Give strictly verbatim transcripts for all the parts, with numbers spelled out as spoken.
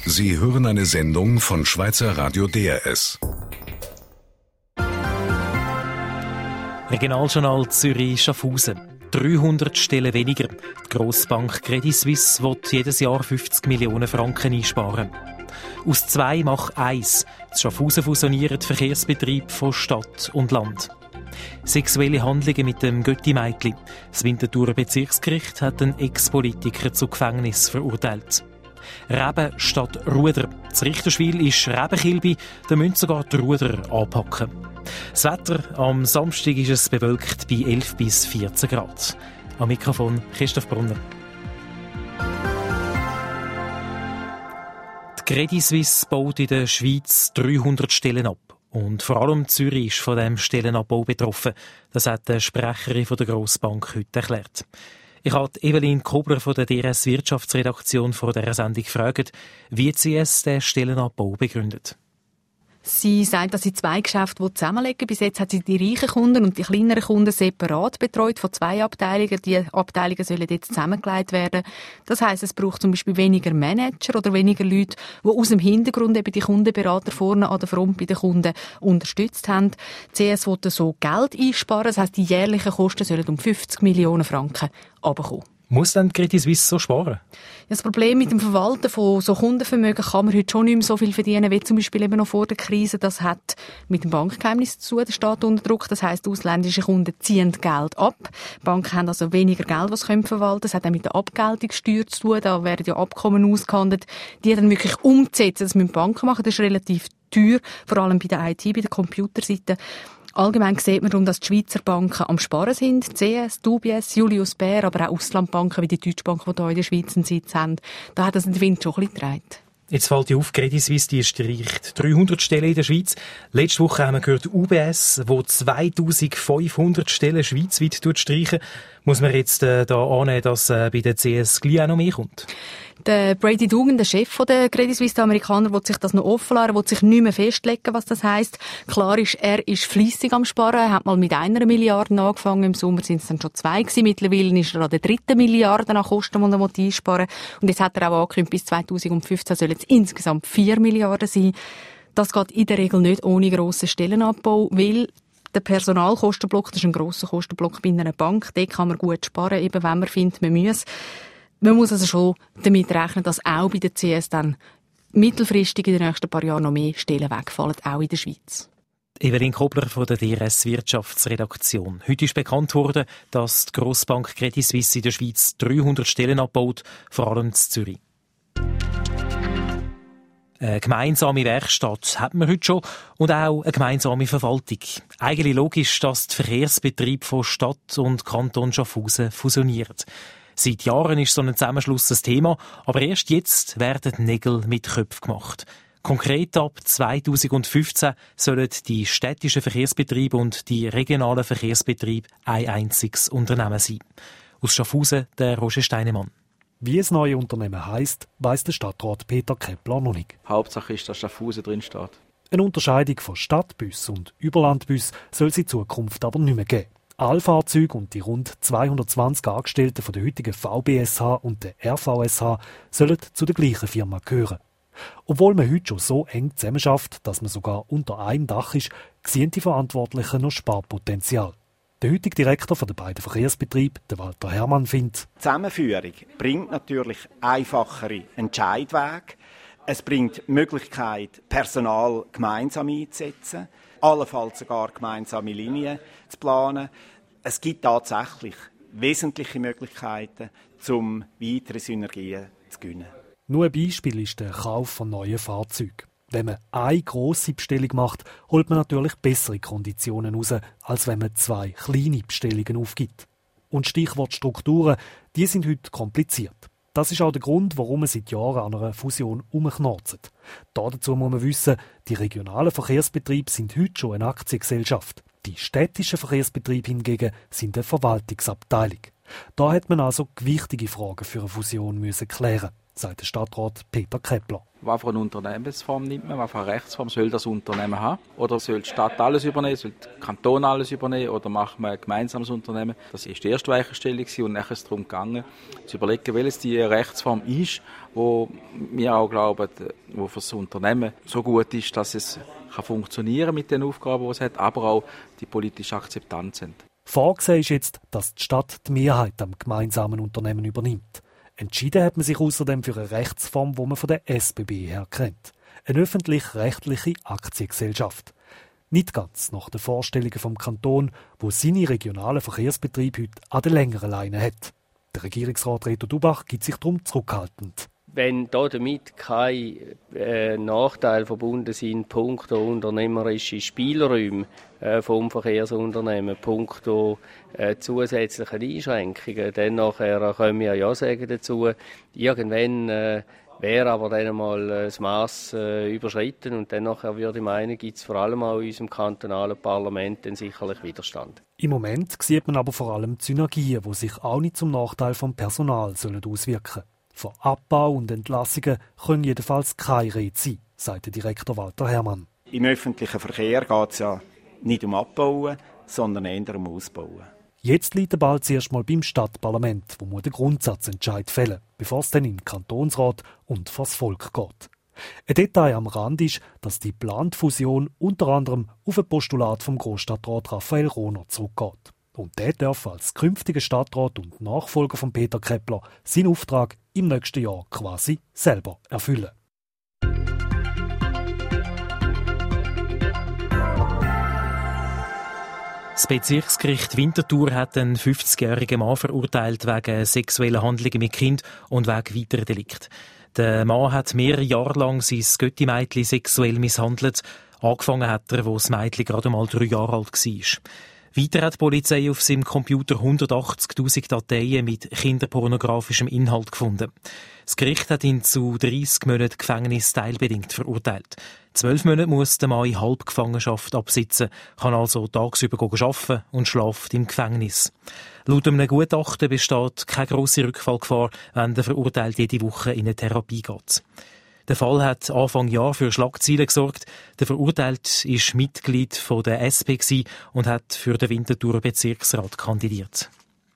Sie hören eine Sendung von Schweizer Radio D R S. Regionaljournal Zürich-Schaffhausen. dreihundert Stellen weniger. Die Grossbank Credit Suisse will jedes Jahr fünfzig Millionen Franken einsparen. Aus zwei macht eins. Die Schaffhausen fusionieren die Verkehrsbetriebe von Stadt und Land. Sexuelle Handlungen mit dem Götti-Mädchen. Das Winterthurer Bezirksgericht hat einen Ex-Politiker zu Gefängnis verurteilt. Reben statt Ruder. Das Richterschwil ist Rebenkilbi, da müssen sogar die Ruder anpacken. Das Wetter am Samstag ist es bewölkt bei elf bis vierzehn Grad. Am Mikrofon Christoph Brunner. Die Credit Suisse baut in der Schweiz dreihundert Stellen ab. Und vor allem Zürich ist von diesem Stellenabbau betroffen. Das hat die Sprecherin der Grossbank heute erklärt. Ich habe Evelyn Kobler von der D R S Wirtschaftsredaktion vor dieser Sendung gefragt, wie sie es den Stellenabbau begründet. Sie sagt, dass sie zwei Geschäfte zusammenlegen. Bis jetzt hat sie die reichen Kunden und die kleineren Kunden separat betreut von zwei Abteilungen. Die Abteilungen sollen jetzt zusammengelegt werden. Das heisst, es braucht zum Beispiel weniger Manager oder weniger Leute, die aus dem Hintergrund eben die Kundenberater vorne an der Front bei den Kunden unterstützt haben. Die C S will so Geld einsparen. Das heisst, die jährlichen Kosten sollen um fünfzig Millionen Franken runterkommen. Muss dann Credit Suisse so sparen? Das Problem mit dem Verwalten von so Kundenvermögen kann man heute schon nicht mehr so viel verdienen, wie zum Beispiel eben noch vor der Krise. Das hat mit dem Bankgeheimnis zu tun, der Staat unter Druck. Das heisst, ausländische Kunden ziehen Geld ab. Die Banken haben also weniger Geld, was sie verwalten können. Das hat auch mit der Abgeltungssteuer zu tun. Da werden ja Abkommen ausgehandelt, die dann wirklich umzusetzen. Das müssen Banken machen. Das ist relativ teuer, vor allem bei der I T, bei der Computerseite. Allgemein sieht man darum, dass die Schweizer Banken am Sparen sind. C S, U B S, Julius Baer, aber auch Auslandbanken wie die Deutsche Bank, die hier in der Schweiz einen Sitz haben. Da hat das den Wind schon ein bisschen getragen. Jetzt fällt ja auf, Credit Suisse, die streicht dreihundert Stellen in der Schweiz. Letzte Woche haben wir gehört, U B S, wo zweitausendfünfhundert Stellen schweizweit streichen. Muss man jetzt äh, da annehmen, dass äh, bei der C S gleich auch noch mehr kommt? Der Brady Dugan, der Chef der Credit Suisse, der Amerikaner, will sich das noch offen lassen, will sich nicht mehr festlegen, was das heisst. Klar ist, er ist fleissig am Sparen. Er hat mal mit einer Milliarde angefangen. Im Sommer sind es dann schon zwei gewesen. Mittlerweile ist er an der dritten Milliarde an Kosten, die er einsparen will. Und jetzt hat er auch angekündigt, bis zweitausendfünfzehn sollen es insgesamt vier Milliarden sein. Das geht in der Regel nicht ohne grossen Stellenabbau, weil der Personalkostenblock, das ist ein grosser Kostenblock bei einer Bank, den kann man gut sparen, eben wenn man findet, man muss. Man muss also schon damit rechnen, dass auch bei der C S dann mittelfristig in den nächsten paar Jahren noch mehr Stellen wegfallen, auch in der Schweiz. Evelyn Kobler von der D R S Wirtschaftsredaktion. Heute ist bekannt worden, dass die Grossbank Credit Suisse in der Schweiz dreihundert Stellen abbaut, vor allem in Zürich. Eine gemeinsame Werkstatt hat man heute schon und auch eine gemeinsame Verwaltung. Eigentlich logisch, dass die Verkehrsbetriebe von Stadt und Kanton Schaffhausen fusionieren. Seit Jahren ist so ein Zusammenschluss ein Thema, aber erst jetzt werden Nägel mit Köpfen gemacht. Konkret ab zweitausendfünfzehn sollen die städtischen Verkehrsbetriebe und die regionalen Verkehrsbetriebe ein einziges Unternehmen sein. Aus Schaffhausen der Roger Steinemann. Wie das neue Unternehmen heisst, weiss der Stadtrat Peter Kepler noch nicht. Hauptsache ist, dass Schaffhausen drin steht. Eine Unterscheidung von Stadtbus und Überlandbus soll es in Zukunft aber nicht mehr geben. Alle Fahrzeuge und die rund zweihundertzwanzig Angestellten von der heutigen V B S H und der R V S H sollen zu der gleichen Firma gehören. Obwohl man heute schon so eng zusammenarbeitet, dass man sogar unter einem Dach ist, sehen die Verantwortlichen noch Sparpotenzial. Der heutige Direktor der beiden Verkehrsbetriebe, der Walter Hermann, findet: Die Zusammenführung bringt natürlich einfachere Entscheidwege. Es bringt die Möglichkeit, Personal gemeinsam einzusetzen, allenfalls sogar gemeinsame Linien zu planen. Es gibt tatsächlich wesentliche Möglichkeiten, um weitere Synergien zu gewinnen. Nur ein Beispiel ist der Kauf von neuen Fahrzeugen. Wenn man eine grosse Bestellung macht, holt man natürlich bessere Konditionen raus, als wenn man zwei kleine Bestellungen aufgibt. Und Stichwort Strukturen, die sind heute kompliziert. Das ist auch der Grund, warum man seit Jahren an einer Fusion umknarzt. Dazu muss man wissen, die regionalen Verkehrsbetriebe sind heute schon eine Aktiengesellschaft. Die städtischen Verkehrsbetriebe hingegen sind eine Verwaltungsabteilung. Da hat man also gewichtige Fragen für eine Fusion müssen klären, sagt der Stadtrat Peter Kepler. Was für eine Unternehmensform nimmt man, was für eine Rechtsform soll das Unternehmen haben? Oder soll die Stadt alles übernehmen, soll der Kanton alles übernehmen oder macht man ein gemeinsames Unternehmen? Das war die erste Weichenstellung und nachher ist es darum gegangen, zu überlegen, welches die Rechtsform ist, wo wir auch glauben, wo für das Unternehmen so gut ist, dass es kann funktionieren mit den Aufgaben, die es hat, aber auch die politische Akzeptanz sind. Vorgesehen ist jetzt, dass die Stadt die Mehrheit am gemeinsamen Unternehmen übernimmt. Entschieden hat man sich außerdem für eine Rechtsform, die man von der S B B her kennt. Eine öffentlich-rechtliche Aktiengesellschaft. Nicht ganz nach den Vorstellungen vom Kanton, wo seine regionalen Verkehrsbetriebe heute an der längeren Leine hat. Der Regierungsrat Reto Dubach gibt sich darum zurückhaltend. Wenn damit kein äh, Nachteil verbunden sind, punkto unternehmerische Spielräume äh, vom Verkehrsunternehmen, punkto äh, zusätzliche Einschränkungen, dann nachher können wir ja sagen dazu, irgendwann äh, wäre aber dann einmal das Mass äh, überschritten und dann nachher würde ich meinen, gibt es vor allem auch in unserem kantonalen Parlament dann sicherlich Widerstand. Im Moment sieht man aber vor allem Synergien, die sich auch nicht zum Nachteil vom Personal sollen auswirken. Von Abbau und Entlassungen können jedenfalls keine Rede sein, sagt der Direktor Walter Herrmann. Im öffentlichen Verkehr geht es ja nicht um Abbauen, sondern eher um Ausbauen. Jetzt liegt der Ball zuerst mal beim Stadtparlament, wo man den Grundsatzentscheid fällen, bevor es dann in den Kantonsrat und vors Volk geht. Ein Detail am Rand ist, dass die geplante Fusion unter anderem auf ein Postulat vom Grossstadtrat Raphael Rohner zurückgeht. Und der darf als künftiger Stadtrat und Nachfolger von Peter Kepler seinen Auftrag im nächsten Jahr quasi selber erfüllen. Das Bezirksgericht Winterthur hat einen fünfzigjährigen Mann verurteilt wegen sexueller Handlungen mit Kind und wegen weiterer Delikte. Der Mann hat mehrere Jahre lang sein Götti-Mädchen sexuell misshandelt. Angefangen hat er, als das Mädchen gerade mal drei Jahre alt war. Weiter hat die Polizei auf seinem Computer hundertachtzigtausend Dateien mit kinderpornografischem Inhalt gefunden. Das Gericht hat ihn zu dreissig Monaten Gefängnis teilbedingt verurteilt. Zwölf Monate muss der Mann in Halbgefangenschaft absitzen, kann also tagsüber arbeiten und schläft im Gefängnis. Laut einem Gutachten besteht keine grosse Rückfallgefahr, wenn der Verurteilte jede Woche in eine Therapie geht. Der Fall hat Anfang Jahr für Schlagzeilen gesorgt. Der Verurteilte war Mitglied von der S P und hat für den Winterthurer Bezirksrat kandidiert.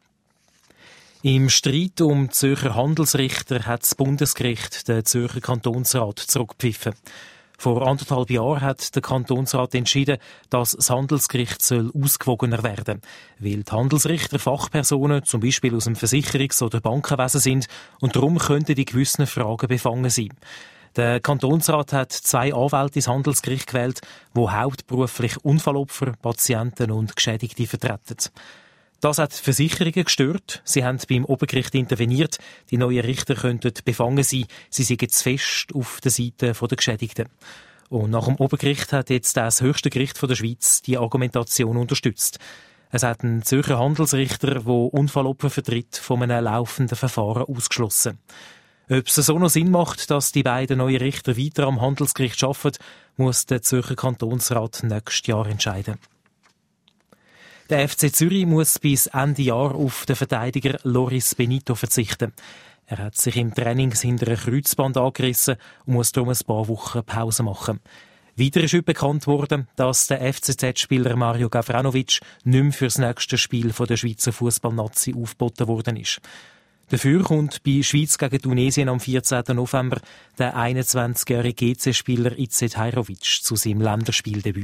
Im Streit um die Zürcher Handelsrichter hat das Bundesgericht den Zürcher Kantonsrat zurückgepfiffen. Vor anderthalb Jahren hat der Kantonsrat entschieden, dass das Handelsgericht soll ausgewogener werden soll, weil die Handelsrichter Fachpersonen, zum Beispiel aus dem Versicherungs- oder Bankenwesen sind und darum könnten die gewissen Fragen befangen sein. Der Kantonsrat hat zwei Anwälte ins Handelsgericht gewählt, die hauptberuflich Unfallopfer, Patienten und Geschädigte vertreten. Das hat Versicherungen gestört. Sie haben beim Obergericht interveniert. Die neuen Richter könnten befangen sein. Sie seien zu fest auf der Seite der Geschädigten. Und nach dem Obergericht hat jetzt das höchste Gericht der Schweiz die Argumentation unterstützt. Es hat einen Zürcher Handelsrichter, der Unfallopfer vertritt, von einem laufenden Verfahren ausgeschlossen. Ob es so noch Sinn macht, dass die beiden neuen Richter weiter am Handelsgericht arbeiten, muss der Zürcher Kantonsrat nächstes Jahr entscheiden. Der F C Zürich muss bis Ende Jahr auf den Verteidiger Loris Benito verzichten. Er hat sich im Training hinter einem Kreuzband angerissen und muss darum ein paar Wochen Pause machen. Weiter ist heute bekannt worden, dass der F C Z-Spieler Mario Gavranovic nicht mehr für das nächste Spiel der Schweizer Fußballnazi aufgeboten worden ist. Dafür kommt bei Schweiz gegen Tunesien am vierzehnten November der einundzwanzigjährige G C-Spieler Izet Hajrovic zu seinem Länderspieldebüt.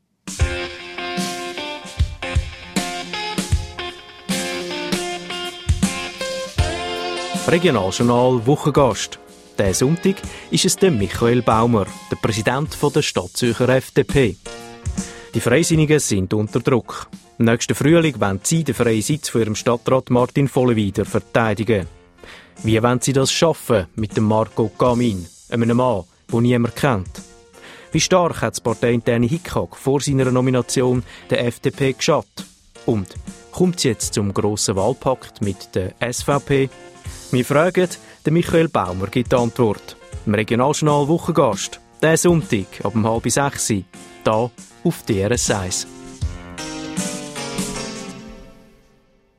Regionaljournal Wochengast. Diesen Sonntag ist es der Michael Baumer, der Präsident der Stadtzürcher F D P. Die Freisinnigen sind unter Druck. Im nächsten Frühling wollen sie den freien Sitz von ihrem Stadtrat Martin Vollenwider verteidigen. Wie wollen sie das schaffen mit dem Marco Gamin, einem Mann, den niemand kennt? Wie stark hat das parteiinterne Hickhack vor seiner Nomination der F D P geschadet? Und kommt es jetzt zum grossen Wahlpakt mit der S V P? Wir fragen, der Michael Baumer gibt die Antwort. Im Regionaljournal Wochengast, diesen Sonntag ab um halb sechs, hier auf D R S eins.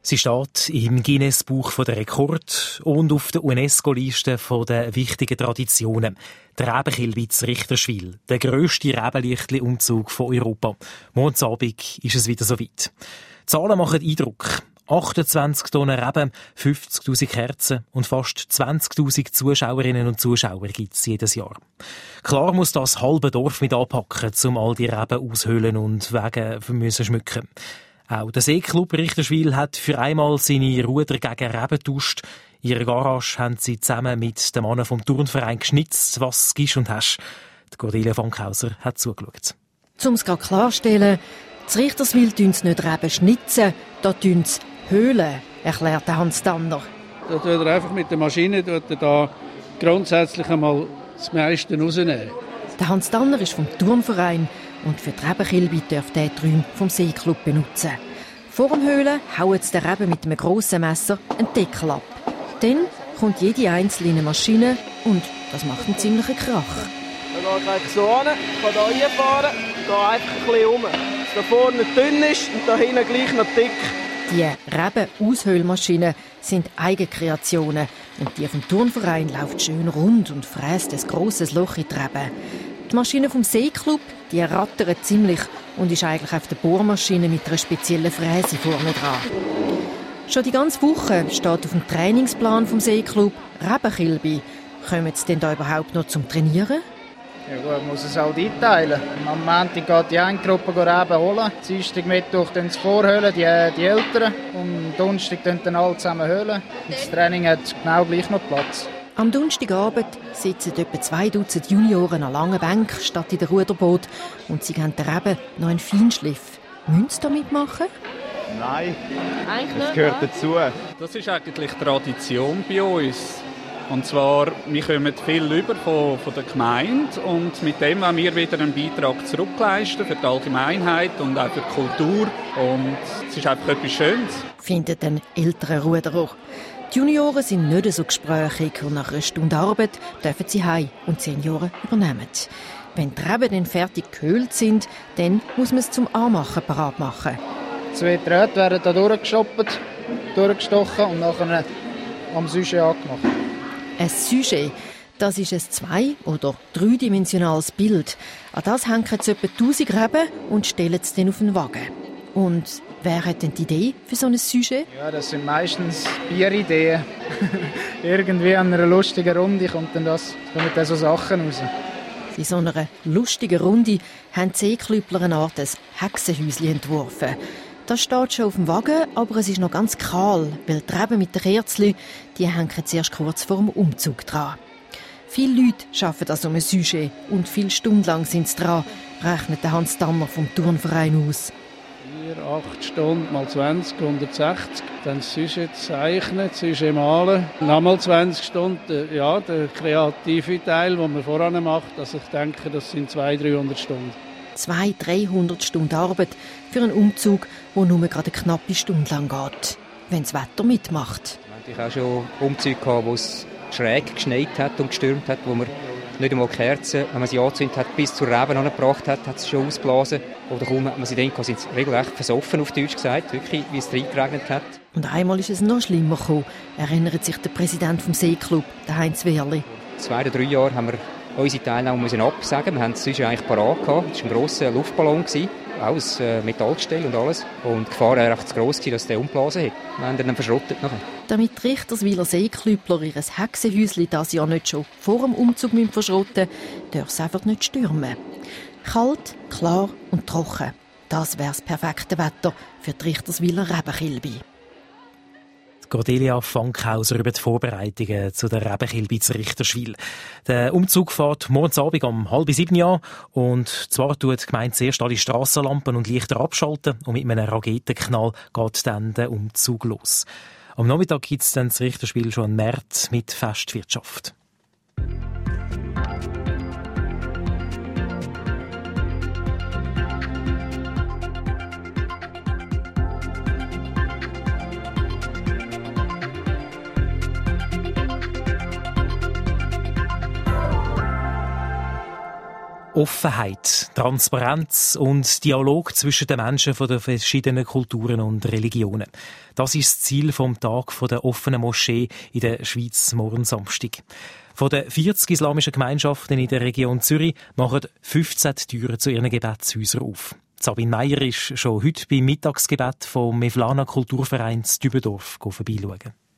Sie steht im Guinness-Buch der Rekord und auf der UNESCO-Liste der wichtigen Traditionen. Der Rebenkilbi in Richterswil, der grösste Rebenlichtli-Umzug von Europa. Morgen Abend ist es wieder soweit. Die Zahlen machen Eindruck. achtundzwanzig Tonnen Reben, fünfzigtausend Kerzen und fast zwanzigtausend Zuschauerinnen und Zuschauer gibt es jedes Jahr. Klar muss das halbe Dorf mit anpacken, um all die Reben aushöhlen und Wege müssen schmücken. Auch der Seeklub Richterswil hat für einmal seine Ruder gegen Reben getauscht. In ihrer Garage haben sie zusammen mit den Männern vom Turnverein geschnitzt, was du gibst und hast. Die Cordelia Fankhauser hat zugeschaut. Um es klarstellen, in Richterswil tun sie nicht Reben schnitzen, da tun sie höhlen, erklärt Hans Danner. Da tut er einfach mit der Maschine tut er da grundsätzlich einmal das meiste rausnehmen. Der Hans Danner ist vom Turnverein und für die Rebenkilbi darf der die Räume vom Seeklub benutzen. Vor dem Höhlen hauen sie den Reben mit einem grossen Messer einen Deckel ab. Dann kommt jede einzelne Maschine und das macht einen ziemlichen Krach. Dann geht es einfach so hin, kann hier reinfahren, da einfach ein bisschen rum. Dass da vorne dünn ist und da hinten gleich noch dick. Die Reben-Aushöhlmaschinen sind Eigenkreationen und die vom Turnverein läuft schön rund und fräst ein grosses Loch in die Reben. Die Maschine vom Seeklub, die rattert ziemlich und ist eigentlich auf der Bohrmaschine mit einer speziellen Fräse vorne dran. Schon die ganze Woche steht auf dem Trainingsplan vom Seeklub Rebenkilbi. Kommen Sie denn da überhaupt noch zum Trainieren? Ja gut, man muss es halt einteilen. Am Montag geht die eine Gruppe Reben holen, Dienstag, Mittwoch dann vorhöhlen, die, die Älteren. Und am Donnerstag dann alle zusammen höhlen. Und das Training hat genau gleich noch Platz. Am Donnerstagabend sitzen etwa zwei Dutzend Junioren an langen Bänken statt in der Ruderboot und sie geben den Reben noch einen Feinschliff. Müssen sie da mitmachen? Nein, eigentlich das gehört dazu. Das ist eigentlich Tradition bei uns. Und zwar, wir kommen viel über von, von der Gemeinde und mit dem haben wir wieder einen Beitrag zurückleisten für die Allgemeinheit und auch für die Kultur. Und es ist einfach etwas Schönes. Findet ein älterer Ruderer. Die Junioren sind nicht so gesprächig und nach einer Stunde Arbeit dürfen sie heim und die Senioren übernehmen. Wenn die Reben dann fertig gehöhlt sind, dann muss man es zum Anmachen parat machen. Zwei Drähte werden da durchgestoppt, durchgestochen und nachher am Sujet angemacht. Ein Sujet, das ist ein zwei- oder dreidimensionales Bild. An das hängen sie etwa tausend Reben und stellen es dann auf den Wagen. Und wer hat denn die Idee für so ein Sujet? Ja, das sind meistens Bierideen. Irgendwie an einer lustigen Runde kommt dann das, kommen dann so Sachen raus. In so einer lustigen Runde haben die Seeklüppler eine Art Hexenhäuschen entworfen. Das steht schon auf dem Wagen, aber es ist noch ganz kahl, weil die Reben mit den Kerzen, die hängen zuerst kurz vor dem Umzug dran. Viele Leute arbeiten an so einem Sujet und viele Stunden lang sind sie dran, rechnet Hans Danner vom Turnverein aus. Vier, acht Stunden mal zwanzig, hundertsechzig. Dann das Sujet zeichnen, das Sujet malen. Nochmal zwanzig Stunden, ja, der kreative Teil, den man voran macht. Also ich denke, das sind zweihundert, dreihundert Stunden. zweihundert, dreihundert Stunden Arbeit für einen Umzug, der nur gerade eine knappe Stunde lang geht. Wenn das Wetter mitmacht. Ich hatte auch schon Umzüge, wo es schräg geschneit hat und gestürmt hat, wo man nicht einmal Kerzen, wenn man sie angezündet hat, bis zur Reben angebracht hat, hat es schon ausgeblasen. Oder kaum hat man sie denkt, sind sie regelrecht versoffen, auf Deutsch gesagt, wirklich, wie es reingeregnet hat. Und einmal ist es noch schlimmer gekommen, erinnert sich der Präsident vom Seeklub, der Heinz Wehrli. Zwei oder drei Jahre haben wir unsere Teilnahme müssen absagen. Wir haben es sonst eigentlich parat gehabt. Es war ein grosser Luftballon, auch aus Metallgestell und alles. Und die Gefahr war einfach zu gross, dass der umblasen hat. Wir haben ihn dann verschrottet nachher. Damit die Richterswiler Seeklüppler ihr Hexenhäuschen das Jahr nicht schon vor dem Umzug verschrotten müssen, darf es einfach nicht stürmen. Kalt, klar und trocken. Das wäre das perfekte Wetter für die Richterswiler Rebenkilbi. Cordelia Fankhauser über die Vorbereitungen zu der Rebenkilbi zu Richterswil. Der Umzug fährt morgen Abend um halb sieben an und zwar tut die Gemeinde zuerst alle Strassenlampen und Lichter abschalten und mit einem Raketenknall geht dann der Umzug los. Am Nachmittag gibt es dann das Richterswil schon einen März mit Festwirtschaft. Offenheit, Transparenz und Dialog zwischen den Menschen von den verschiedenen Kulturen und Religionen. Das ist das Ziel vom Tag der offenen Moschee in der Schweiz morgen Samstag. Von den vierzig islamischen Gemeinschaften in der Region Zürich machen fünfzehn die Türen zu ihren Gebetshäusern auf. Sabine Meyer ist schon heute beim Mittagsgebet vom Mevlana Kulturverein Dübendorf vorbeischauen.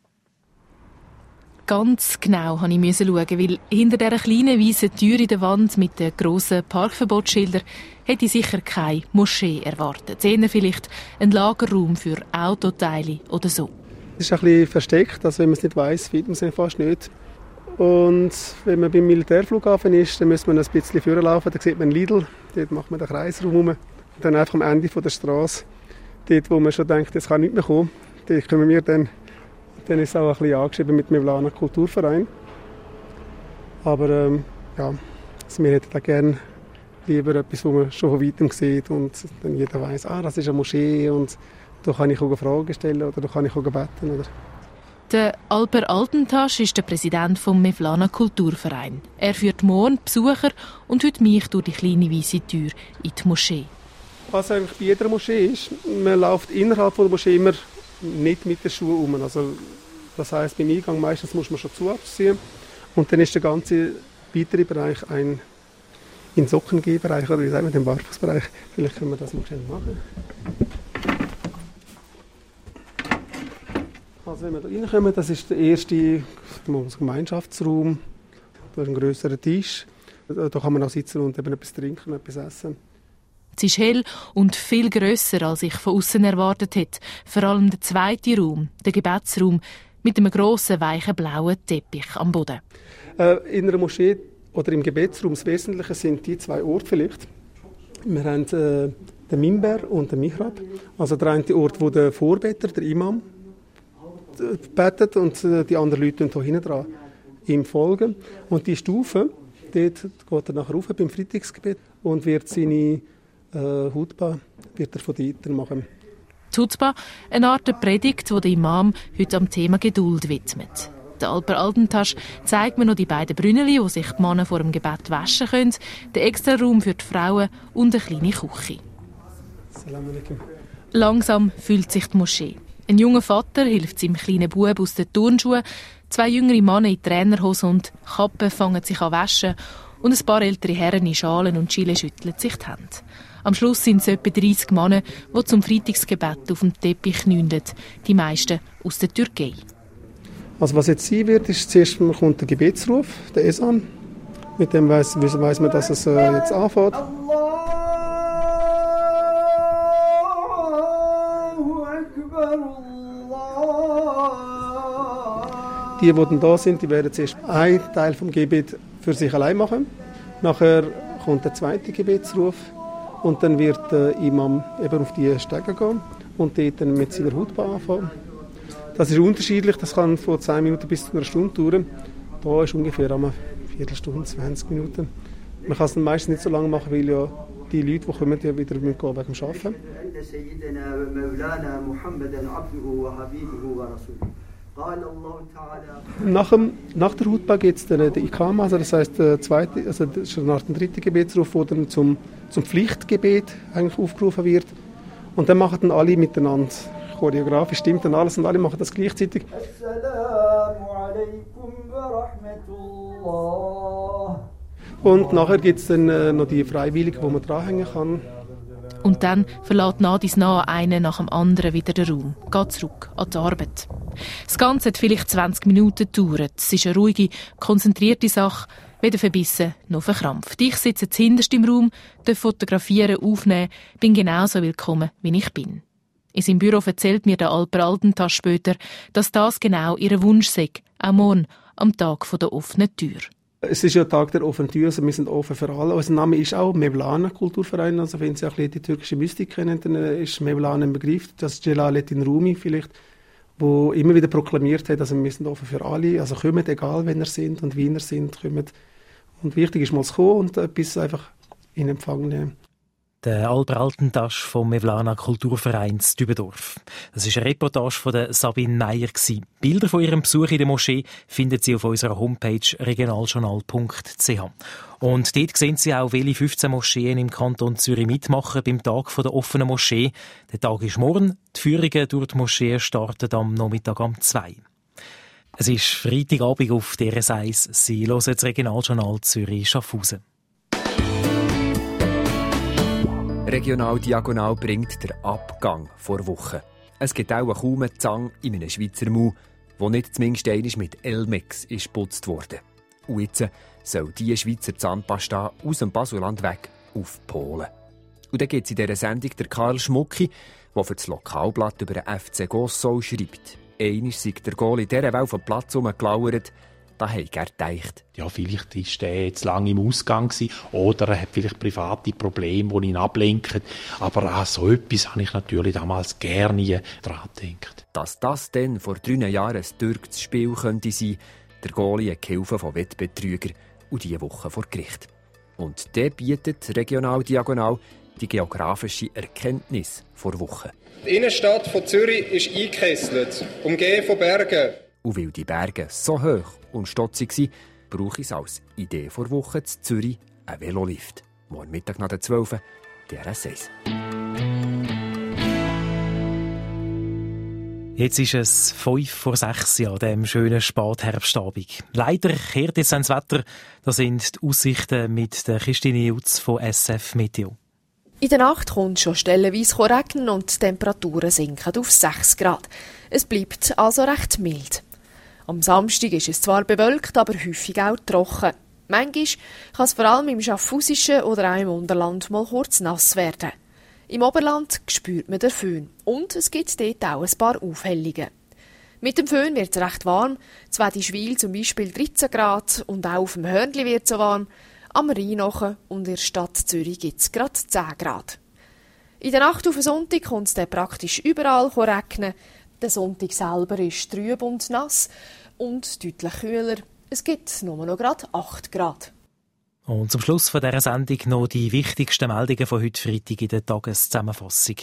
Ganz genau musste ich schauen, weil hinter dieser kleinen weißen Tür in der Wand mit den grossen Parkverbotsschildern hätte ich sicher keine Moschee erwartet. Eher vielleicht ein Lagerraum für Autoteile oder so. Es ist ein bisschen versteckt, also wenn man es nicht weiss, findet man es fast nicht. Und wenn man beim Militärflughafen ist, dann muss man ein bisschen vorlaufen, dann sieht man Lidl, dort macht man den Kreisraum rum. Und dann einfach am Ende der Straße, dort wo man schon denkt, es kann nicht mehr kommen, dort kommen wir dann. Dann ist es auch ein bisschen angeschrieben mit Mevlana Kulturverein. Aber ähm, ja, also wir hätten auch gerne lieber etwas, wo man schon von weitem sieht und dann jeder weiss, ah, das ist eine Moschee und da kann ich auch Fragen stellen oder da kann ich auch beten. Oder? Der Alper Altentasch ist der Präsident vom Mevlana Kulturverein. Er führt morgen Besucher und heute mich durch die kleine weiße Tür in die Moschee. Was eigentlich bei jeder Moschee ist, man läuft innerhalb der Moschee immer nicht mit den Schuhen um. Also, das heisst, beim Eingang meistens muss man schon zu abziehen. Und dann ist der ganze weitere Bereich ein in Sockengehbereich oder wie sagen wir, den Barfußbereich. Vielleicht können wir das mal schnell machen. Also wenn wir hier reinkommen, das ist der erste Gemeinschaftsraum. Da ist ein grösserer Tisch. Da kann man auch sitzen und eben etwas trinken, etwas essen. Es ist hell und viel grösser, als ich von außen erwartet hätte. Vor allem der zweite Raum, der Gebetsraum, mit einem grossen, weichen, blauen Teppich am Boden. Äh, in einer Moschee oder im Gebetsraum, das Wesentliche sind die zwei Orte vielleicht. Wir haben äh, den Mimber und den Mihrab. Also der eine Ort, wo der Vorbeter, der Imam, betet und äh, die anderen Leute hier hinten dran ihm folgen. Und die Stufe, dort geht er nachher rauf beim Freitagsgebet und wird seine Äh, Hutba wird er von dort machen. Die Hutba, eine Art der Predigt, die der Imam heute am Thema Geduld widmet. Der Alper Altentasch zeigt mir noch die beiden Brünneli, wo sich die Männer vor dem Gebet waschen können, den extra Raum für die Frauen und eine kleine Küche. Langsam fühlt sich die Moschee. Ein junger Vater hilft seinem kleinen Bub aus den Turnschuhen, zwei jüngere Männer in Trainerhosen und Kappen fangen sich an waschen und ein paar ältere Herren in Schalen und Chile schütteln sich die Hände. Am Schluss sind es etwa dreißig Männer, die zum Freitagsgebet auf dem Teppich knündeln, die meisten aus der Türkei. Also was jetzt sein wird, ist zuerst kommt der Gebetsruf, der Esan. Mit dem weiss, weiss man, dass es äh, jetzt anfängt. Die, die da sind, die werden zuerst einen Teil vom Gebet für sich allein machen. Nachher kommt der zweite Gebetsruf. Und dann wird der Imam eben auf die Stege gehen und dort dann mit seiner Hutba anfangen. Das ist unterschiedlich, das kann von zehn Minuten bis zu einer Stunde dauern. Da ist ungefähr eine Viertelstunde, zwanzig Minuten. Man kann es dann meistens nicht so lange machen, weil ja die Leute, die kommen, ja wieder gehen wegen dem Arbeiten. Nach, dem, nach der Hutba gibt es dann den Ikama, also das heisst der zweite, also das ist nach dem dritten Gebetsruf, wo dann zum, zum Pflichtgebet eigentlich aufgerufen wird. Und dann machen dann alle miteinander. Choreografisch stimmt dann alles und alle machen das gleichzeitig. Und nachher gibt es dann äh, noch die Freiwilligen, die man dranhängen kann. Und dann verlässt nah dies nah einer nach dem anderen wieder den Raum, geht zurück an die Arbeit. Das Ganze hat vielleicht zwanzig Minuten gedauert. Es ist eine ruhige, konzentrierte Sache, weder verbissen noch verkrampft. Ich sitze zuhinterst im Raum, darf fotografieren, aufnehmen, bin genauso willkommen, wie ich bin. In seinem Büro erzählt mir der Alper Altentasch später, dass das genau ihr Wunsch sei, auch morgen, am Tag der offenen Tür. Es ist ja Tag der offenen Tür, also wir sind offen für alle. Unser Name ist auch Mevlana Kulturverein, also wenn Sie auch die türkische Mystik kennen, dann ist Mevlana ein Begriff. Das ist Celaleddin Rumi vielleicht, wo immer wieder proklamiert hat, also wir sind offen für alle, also kommt, egal wen ihr sind und wie ihr sind, kommt. Und wichtig ist mal zu kommen und etwas einfach in Empfang nehmen. Der Albert Altendasch vom Mevlana Kulturvereins Dübendorf. Das ist eine Reportage von der Sabine Meyer. Bilder von ihrem Besuch in der Moschee finden Sie auf unserer Homepage regionaljournal punkt c h. Und dort sehen Sie auch, welche fünfzehn Moscheen im Kanton Zürich mitmachen beim Tag der offenen Moschee. Der Tag ist morgen. Die Führungen durch die Moschee starten am Nachmittag um zwei. Es ist Freitagabend auf D R S eins. Sie hören das Regionaljournal Zürich-Schaffhausen. Regional Diagonal bringt der Abgang vor Wochen. Es gibt auch kaum einen Zang in einem Schweizer Mau, der nicht zumindest einmal mit Elmex ist geputzt wurde. Und jetzt soll diese Schweizer Zahnpasta aus dem Basuland weg auf Polen. Und dann gibt es in dieser Sendung der Karl Schmucki, der für das Lokalblatt über den F C Gossau schreibt. Einmal sei der Goal in dieser Welt vom Platz herumgelauert. Da habe ich gerne gedacht. Ja, vielleicht war er jetzt lange im Ausgang gewesen, oder er hat vielleicht private Probleme, die ihn ablenken. Aber an so etwas habe ich natürlich damals gerne daran gedacht. Dass das dann vor drei Jahren ein türkisches Spiel könnte sein, der Goalie hat die Hilfe von Wettbetrügern und diese Woche vor Gericht. Und der bietet Regional Diagonal die geografische Erkenntnis vor Wochen. Die Innenstadt von Zürich ist eingekesselt, umgeben von Bergen. Und weil die Berge so hoch und stotzig sind, brauche ich es als Idee vor Woche in Zürich einen Velolift. Morgen Mittag nach der zwölf, D R S eins. Jetzt ist es fünf vor sechs an diesem schönen Spätherbstabend. Leider kehrt jetzt ans Wetter. Das sind die Aussichten mit der Christine Jutz von S F Meteo. In der Nacht kommt schon stellenweise regnen und die Temperaturen sinken auf sechs Grad. Es bleibt also recht mild. Am Samstag ist es zwar bewölkt, aber häufig auch trocken. Manchmal kann es vor allem im Schaffhausischen oder auch im Unterland mal kurz nass werden. Im Oberland spürt man den Föhn und es gibt dort auch ein paar Aufhellungen. Mit dem Föhn wird es recht warm, zwar die Schwil zum Beispiel dreizehn Grad und auch auf dem Hörnli wird es so warm. Am Rhein und in der Stadt Zürich gibt es gerade zehn Grad. In der Nacht auf den Sonntag kommt es dann praktisch überall regnen. Der Sonntag selber ist trüb und nass und deutlich kühler. Es gibt nur noch gerade acht Grad. Und zum Schluss von dieser Sendung noch die wichtigsten Meldungen von heute Freitag in der Tageszusammenfassung.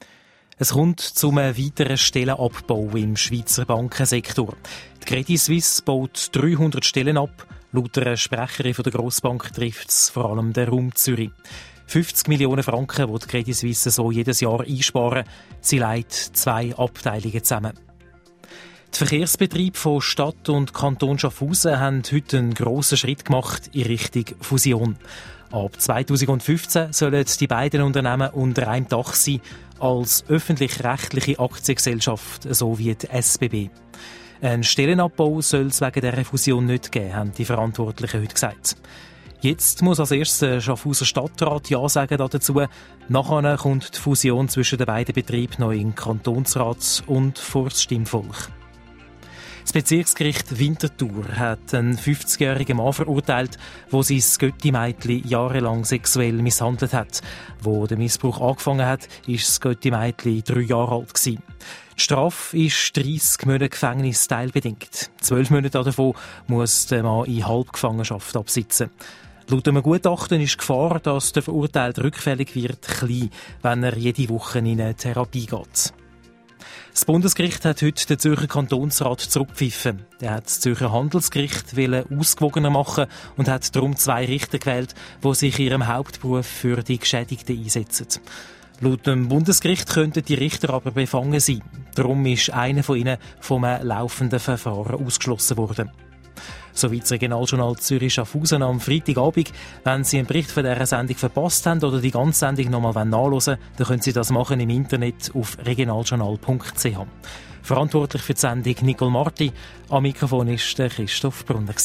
Es kommt zum weiteren Stellenabbau im Schweizer Bankensektor. Die Credit Suisse baut dreihundert Stellen ab. Laut einer Sprecherin der Grossbank trifft es vor allem den Raum Zürich. fünfzig Millionen Franken, die die Credit Suisse so jedes Jahr einsparen. Sie leitet zwei Abteilungen zusammen. Die Verkehrsbetriebe von Stadt und Kanton Schaffhausen haben heute einen grossen Schritt gemacht in Richtung Fusion. Ab zweitausendfünfzehn sollen die beiden Unternehmen unter einem Dach sein, als öffentlich-rechtliche Aktiengesellschaft, so wie die S B B. Ein Stellenabbau soll es wegen dieser Fusion nicht geben, haben die Verantwortlichen heute gesagt. Jetzt muss als erstes der Schaffhauser Stadtrat Ja sagen dazu. Nachher kommt die Fusion zwischen den beiden Betrieben noch in den Kantonsrat und vor das Stimmvolk. Das Bezirksgericht Winterthur hat einen fünfzigjährigen Mann verurteilt, der sein Götti-Mädchen jahrelang sexuell misshandelt hat. Wo der Missbrauch angefangen hat, war das Götti-Mädchen drei Jahre alt gewesen. Die Strafe ist dreissig Monate Gefängnis teilbedingt. Zwölf Monate davon muss der Mann in Halbgefangenschaft absitzen. Laut einem Gutachten ist die Gefahr, dass der Verurteilte rückfällig wird, klein, wenn er jede Woche in eine Therapie geht. Das Bundesgericht hat heute den Zürcher Kantonsrat zurückgepfiffen. Er hat das Zürcher Handelsgericht ausgewogener machen und hat darum zwei Richter gewählt, die sich in ihrem Hauptberuf für die Geschädigten einsetzen. Laut dem Bundesgericht könnten die Richter aber befangen sein. Darum ist einer von ihnen vom laufenden Verfahren ausgeschlossen worden. Soweit das Regionaljournal Zürich-Schaffhausen am Freitagabend. Wenn Sie einen Bericht von dieser Sendung verpasst haben oder die ganze Sendung nochmal nachhören wollen, dann können Sie das machen im Internet auf regionaljournal punkt c h. Verantwortlich für die Sendung Nicole Marti. Am Mikrofon war der Christoph Brunner.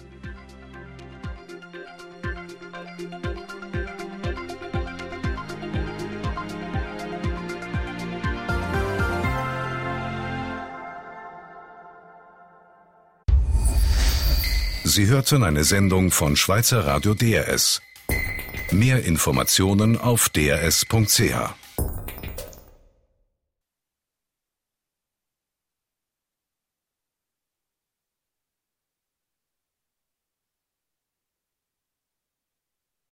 Sie hörten eine Sendung von Schweizer Radio D R S. Mehr Informationen auf d r s punkt c h.